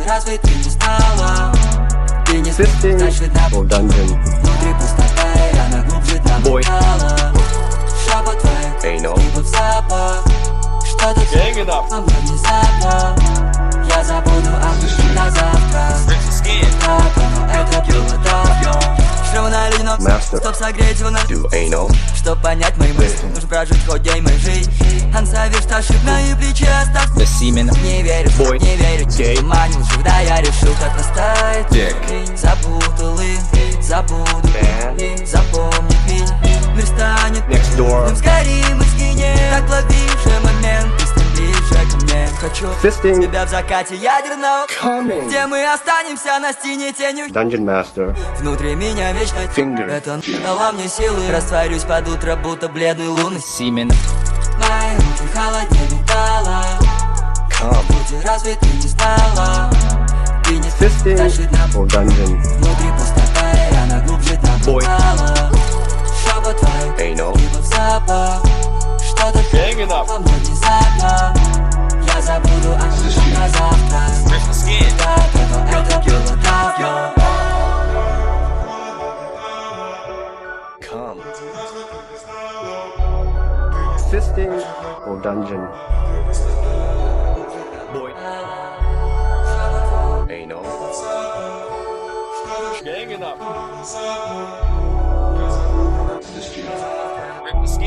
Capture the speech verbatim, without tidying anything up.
разве ты не знала? Ты не Fisting or dungeon. Внутри пустота, и она глубже там металла. Шепот твоих губ в запах. Что-то со мной внезапно. Я забуду об этом на завтра. Но это было давно. Шрамы на ледяном, чтоб согреть его на Чтоб понять мои мысли, нужно прожить хоть день моей жизни. Ансавиш, ошиб на ее плече оставь. Не веришь, не верю, тебе манил же, когда я решил так растаять. Запутал их, забуду и запомнит меня. Мир станет дым, сгорим и сгинем. Так лови же момент, ты стань ближе ко мне. Хочу Fisting. тебя в закате ядерного, Coming. где мы останемся на стене тенью. Dungeon Master. Внутри меня вечно Finger. это дала мне силы. Растворюсь под утро, будто бледный лунный Симен. Мои руки холоднее металла. Come. Пути разве ты не знала? Ты не Fisting зашит на or dungeon. Внутри пустота, и она глубже там металла. Шепот твоих губ в запах. Что-то со мной внезапно. Я забуду о том на завтра. Но это было давно. Come. Fisting or dungeon. Boy. Anal. Ganging up. Rip the skin.